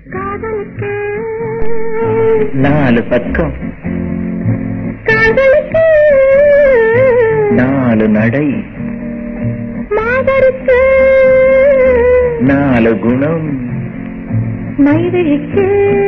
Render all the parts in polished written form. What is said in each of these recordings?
காதலுக்கு நாலு பக்கம், காதலுக்கு நாலு நடை, மாதருக்கு நாலு குணம், மைவிழிக்கு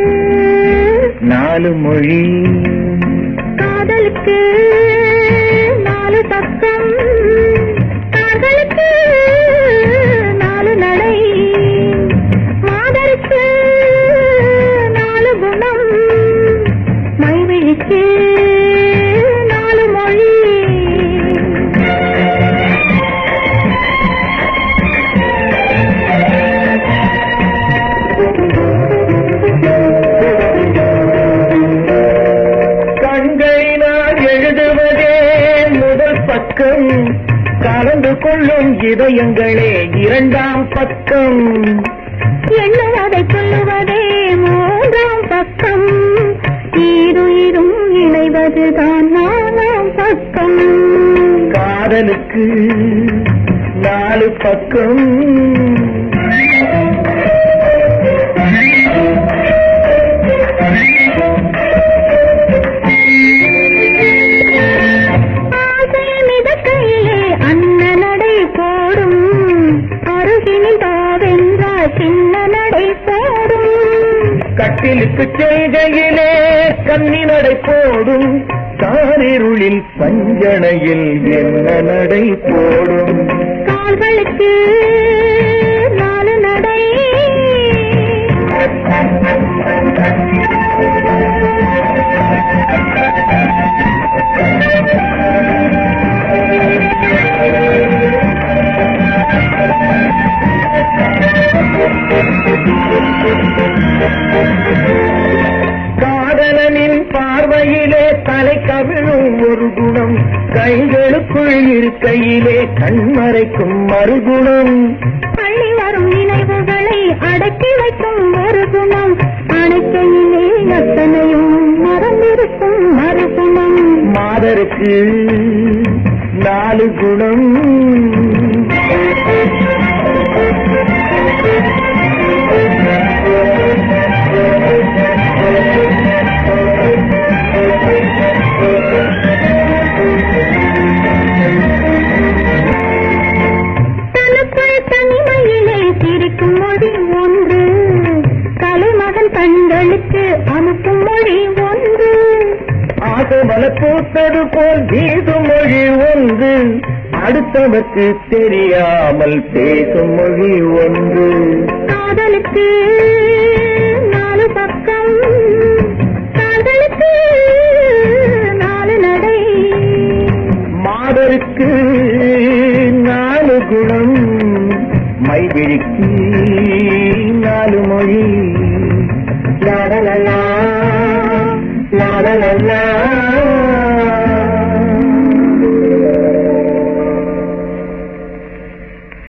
நாலு மொழி. காதலுக்கு நாலு பக்கம், காதலுக்கு நாலு நடை, மாதருக்கு நாலு குணம், மைவிழிக்கு நாலு மொழி. கண்களினால் எழுதுவதே முதல் பக்கம், கலந்து கொள்ளும் இதயங்களே இரண்டாம் பக்கம், எண்ணுவதை சொல்லுவதே மூன்றாம் பக்கம், ஈருயிரும் இணைவதுதான் நாலாம் பக்கம். காதலுக்கு நாலு பக்கம். ஆசை மிதக்கையிலே அன்ன நடை போடும், அருகினில் தாவென்றால் சின்ன நடை போடும். கட்டிலுக்கு செய்கையிலே கன்னி நடை போடும், தாரிருளில் பஞ்சனையில் என்ன நடை போடும். கால்களுக்கு நாலு நடை, காதலனின் பார்வையிலே தலை கவிழும் ஒரு குணம், கைகளுக்குள் இருக்கையிலே கண்மறைக்கும் மறுகுணம். பள்ளி வரும் நினைவுகளை அடக்கி வைக்கும் ஒரு குணம், அணைக்கையிலே எத்தனையும் மறந்திருக்கும் மறுகுணம். மாதருக்கு நாலு குணம். தனக்குள் தனிமையிலே சிரிக்கும் மொழி ஒன்று, கலைமகன் கண்களுக்கு அனுப்பும் மொழி ஒன்று. ஆசமல பூத்தது போல் வீசும் மொழி ஒன்று, அடுத்தவர்க்கு தெரியாமல் பேசும் மொழி ஒன்று. காதலுக்கு நாலு பக்கம், காதலுக்கு நாலு நடை, மாதருக்கு நாலு குணம், மைவிழிக்கு நாலு மொழி. லாலலலா லாலலலா